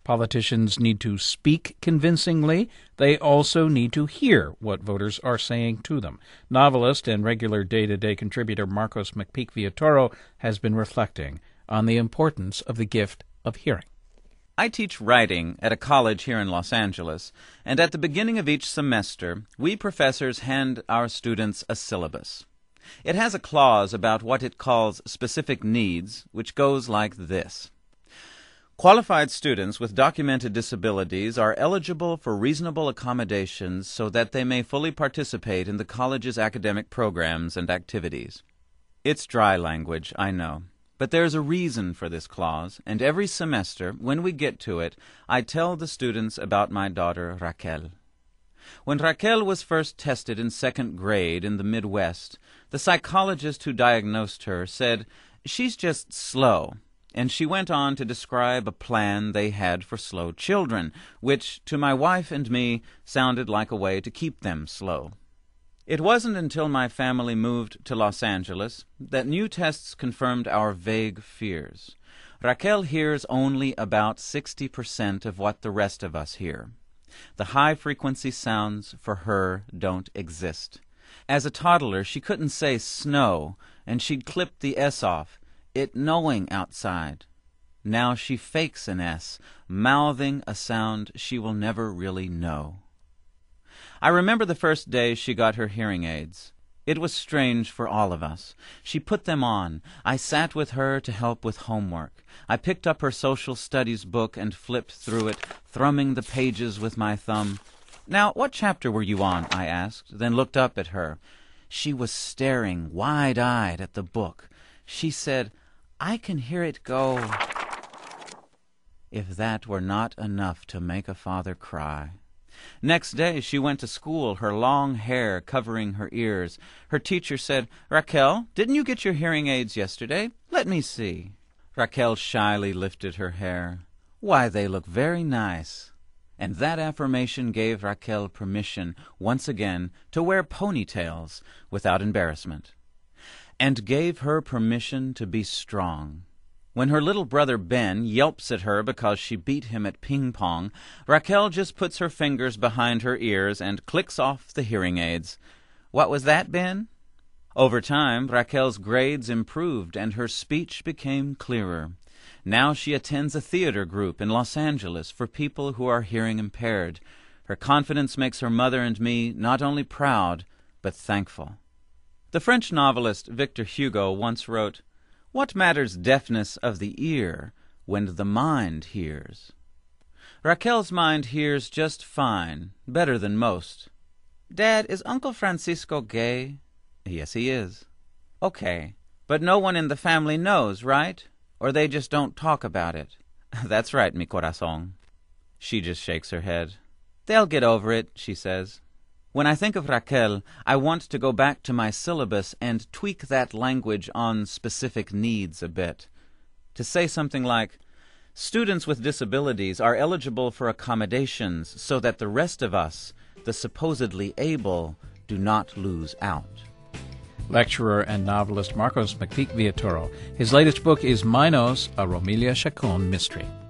Politicians need to speak convincingly. They also need to hear what voters are saying to them. Novelist and regular day-to-day contributor Marcos McPeak-Villatoro has been reflecting on the importance of the gift of hearing. I teach writing at a college here in Los Angeles, and at the beginning of each semester, we professors hand our students a syllabus. It has a clause about what it calls specific needs, which goes like this. Qualified students with documented disabilities are eligible for reasonable accommodations so that they may fully participate in the college's academic programs and activities. It's dry language, I know. But there's a reason for this clause, and every semester, when we get to it, I tell the students about my daughter Raquel. When Raquel was first tested in 2nd grade in the Midwest, the psychologist who diagnosed her said, "She's just slow," and she went on to describe a plan they had for slow children, which, to my wife and me, sounded like a way to keep them slow. It wasn't until my family moved to Los Angeles that new tests confirmed our vague fears. Raquel hears only about 60% of what the rest of us hear. The high-frequency sounds for her don't exist. As a toddler, she couldn't say snow, and she'd clip the S off, it knowing outside. Now she fakes an S, mouthing a sound she will never really know. I remember the first day she got her hearing aids. It was strange for all of us. She put them on. I sat with her to help with homework. I picked up her social studies book and flipped through it, thrumming the pages with my thumb. "Now, what chapter were you on?" I asked, then looked up at her. She was staring wide-eyed at the book. She said, "I can hear it go." If that were not enough to make a father cry. Next day she went to school, her long hair covering her ears. Her teacher said, "Raquel, didn't you get your hearing aids yesterday? Let me see." Raquel shyly lifted her hair. "Why, they look very nice." And that affirmation gave Raquel permission, once again, to wear ponytails without embarrassment. And gave her permission to be strong. When her little brother Ben yelps at her because she beat him at ping-pong, Raquel just puts her fingers behind her ears and clicks off the hearing aids. "What was that, Ben?" Over time, Raquel's grades improved and her speech became clearer. Now she attends a theater group in Los Angeles for people who are hearing impaired. Her confidence makes her mother and me not only proud, but thankful. The French novelist Victor Hugo once wrote, "What matters deafness of the ear when the mind hears?" Raquel's mind hears just fine, better than most. "Dad, is Uncle Francisco gay?" "Yes, he is." "Okay, but no one in the family knows, right? Or they just don't talk about it?" "That's right, mi corazón." She just shakes her head. "They'll get over it," she says. When I think of Raquel, I want to go back to my syllabus and tweak that language on specific needs a bit. To say something like, students with disabilities are eligible for accommodations so that the rest of us, the supposedly able, do not lose out. Lecturer and novelist Marcos McPeak-Villatoro. His latest book is Minos, a Romelia Chacon mystery.